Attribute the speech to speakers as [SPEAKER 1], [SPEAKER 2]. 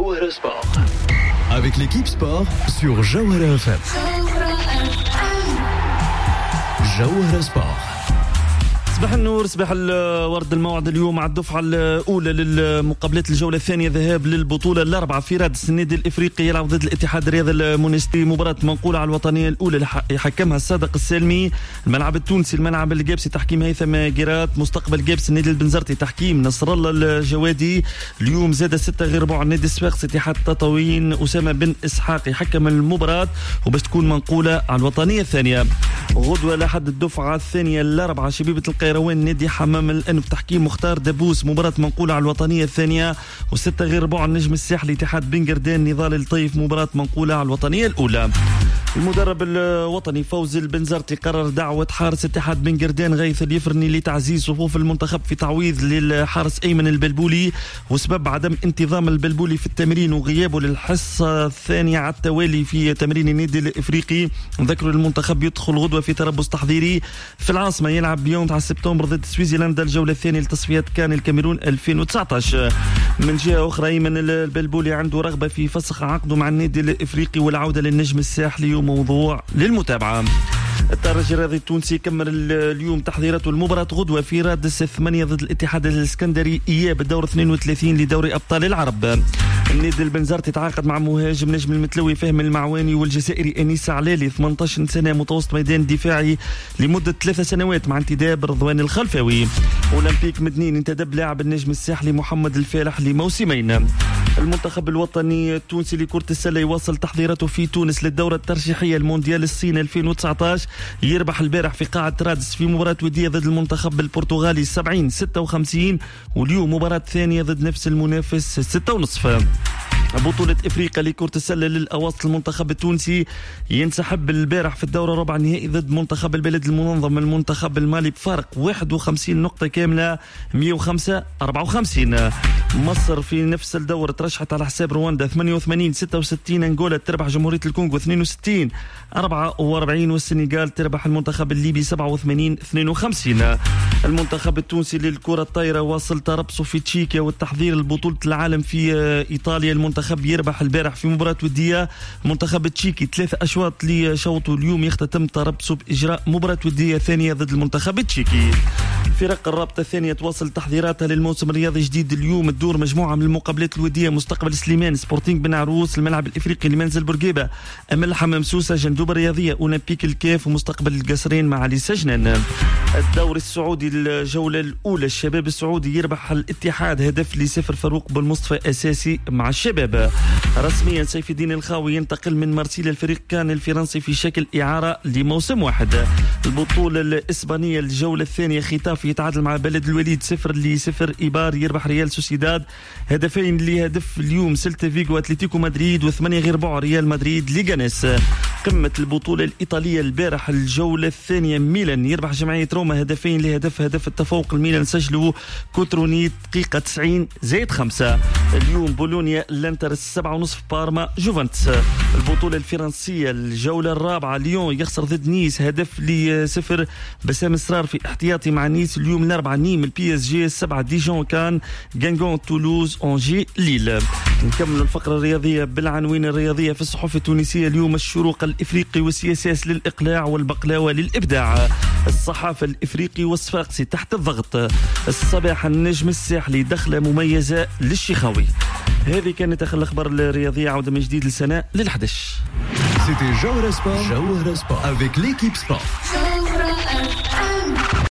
[SPEAKER 1] Jawhara Sport. Avec l'équipe sport sur Jawhara FM. Jawhara Sport.
[SPEAKER 2] صباح النور، صباح الورد. الموعد اليوم مع الدفعة الأولى للمقابلات الجولة الثانية ذهاب للبطولة الأربعة في رادس. النادي الإفريقي يلعب ضد الاتحاد الرياضي المونستي، مباراة منقولة على الوطنية الأولى اللي يحكمها الصادق السالمي. الملعب التونسي الملعب الجابسي تحكيم هيثم جيرات. مستقبل جابس النادي البنزرتي تحكيم نصر الله الجوادي. اليوم زاد 6 غير ربع النادي الصفاقس اتحاد تطاوين أسامة بن إسحاق يحكم المباراة وباش تكون منقولة على الوطنية الثانية. غدوة لحد الدفعة الثانية الأربعة شبيبة القيروان نادي حمام الأنف تحكيم مختار دبوس، مباراة منقولة على الوطنية الثانية. و6 غير ربع النجم الساحلي اتحاد بن قردان نضال الطيف، مباراة منقولة على الوطنية الأولى. المدرب الوطني فوزي البنزرتي قرر دعوة حارس اتحاد بن قردان غيث اليفرني لتعزيز صفوف المنتخب في تعويض للحارس أيمن البلبولي، وسبب عدم انتظام البلبولي في التمرين وغيابه للحصة الثانية على التوالي في تمرين النادي الإفريقي. ذكروا المنتخب يدخل غدوة في تربص تحضيري في العاصمة، يلعب اليوم 9 سبتمبر ضد سويسرلندا الجولة الثانية لتصفيات كان الكاميرون 2019. من جهة أخرى أيمن البلبولي عنده رغبة في فسخ عقده مع النادي الإفريقي والعودة للنجم الساحلي، وموضوع للمتابعة. الترجي الرياضي التونسي كمل اليوم تحضيراته المباراة غدوة في رادس 8 ضد الاتحاد الاسكندري إياب الدور 32 لدوري أبطال العرب. النادي البنزرتي تعاقد مع مهاجم نجم المتلوي فهم المعواني والجزائري أنيس علالي 18 سنة متوسط ميدان دفاعي لمدة 3 سنوات مع انتداب رضوان الخلفاوي. أولمبيك مدنين انتدب لاعب النجم الساحلي محمد الفالح لموسمين. المنتخب الوطني التونسي لكرة السلة يواصل تحضيراته في تونس للدورة الترشيحية المونديال الصين 2019. يربح البارح في قاعة رادس في مباراة ودية ضد المنتخب البرتغالي 70-56، واليوم مباراة ثانية ضد نفس المنافس 6:30. بطولة إفريقيا لكرة السلة للأواسط المنتخب التونسي ينسحب البارح في الدورة ربع النهائي ضد منتخب البلد المنظم المنتخب المالي بفارق 51 نقطة كاملة 105-54. مصر في نفس الدورة ترشحت على حساب رواندا 88-66. أنغولا تربح جمهورية الكونغو 62-44، والسنغال تربح المنتخب الليبي 87-52. المنتخب التونسي للكرة الطايرة واصل تربصه في تشيكيا والتحضير لبطولة العالم في إيطاليا. المنتخب يربح البارح في مباراة ودية المنتخب التشيكي 3 أشواط لشوط، اليوم يختتم تربصه بإجراء مباراة ودية ثانية ضد المنتخب التشيكي. فرق الرابطة الثانية تواصل تحضيراتها للموسم الرياضي الجديد. اليوم تدور مجموعة من المقابلات الودية: مستقبل سليمان، سبورتينغ بن عروس، الملعب الإفريقي لمنزل بورقيبة، أمل حمام سوسة، جندوب الرياضية، أولمبيك الكاف، ومستقبل القصرين مع علي سجنان. الدوري السعودي الجولة الأولى الشباب السعودي يربح الاتحاد هدف ل0. فاروق بن مصطفى أساسي مع الشباب. رسميا سيف الدين الخاوي ينتقل من مارسيليا الفريق كان الفرنسي في شكل إعارة لموسم واحد. البطولة الإسبانية الجولة الثانية ختاف يتعادل مع بلد الوليد 0-0. إيبار يربح ريال سوسيداد هدفين لهدف. اليوم سيلتا فيغو أتلتيكو مدريد، و8 غير ربع ريال مدريد ليغانيس. قمة البطولة الإيطالية البارح الجولة الثانية ميلان يربح جمعية روما هدفين لهدف. هدف التفوق الميلان سجله كوتروني دقيقة 90+5. اليوم بولونيا الانتر 7:30 بارما جوفنتس. البطولة الفرنسية الجولة الرابعة ليون يخسر ضد نيس هدف ل0. بسام إصرار في احتياطي مع نيس. اليوم الأربعة نيم البي اس جي 7 ديجون كان غانغون تولوز أونجي ليل. نكمل الفقرة الرياضية بالعناوين الرياضية في الصحف التونسية اليوم: الشروق الإفريقي والسياسات للإقلاع والبقلاوة للإبداع. الصحافة الإفريقي والصفاقسي تحت الضغط. الصباح النجم الساحلي دخلة مميزة للشيخاوي. هذه كانت آخر الأخبار الرياضية. عودة من جديد لسناء لل11.
[SPEAKER 1] C'était Jawhara Sport avec l'équipe sport.